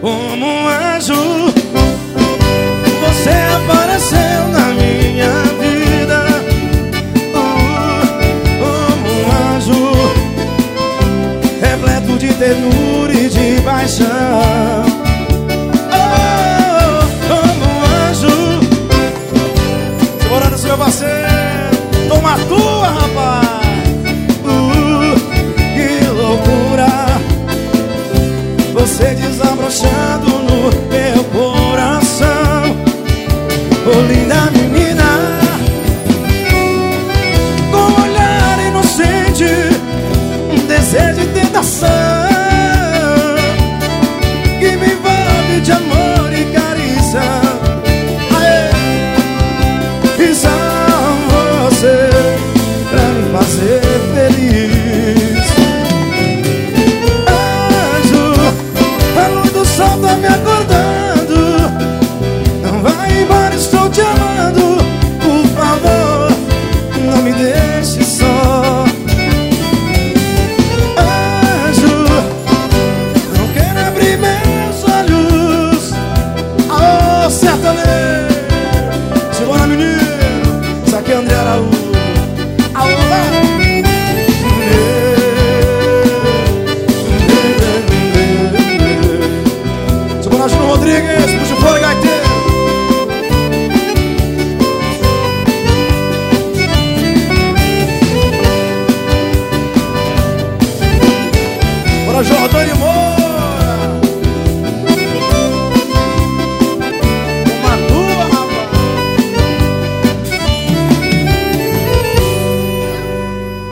como um anjo. Você apareceu na minha vida, como um anjo, repleto de ternura e de paixão. Como um anjo. Segurando seu parceiro, toma tua, rapaz. Que loucura, você desabrochando no meu coração. Oh, linda menina, com um olhar inocente, um desejo e tentação.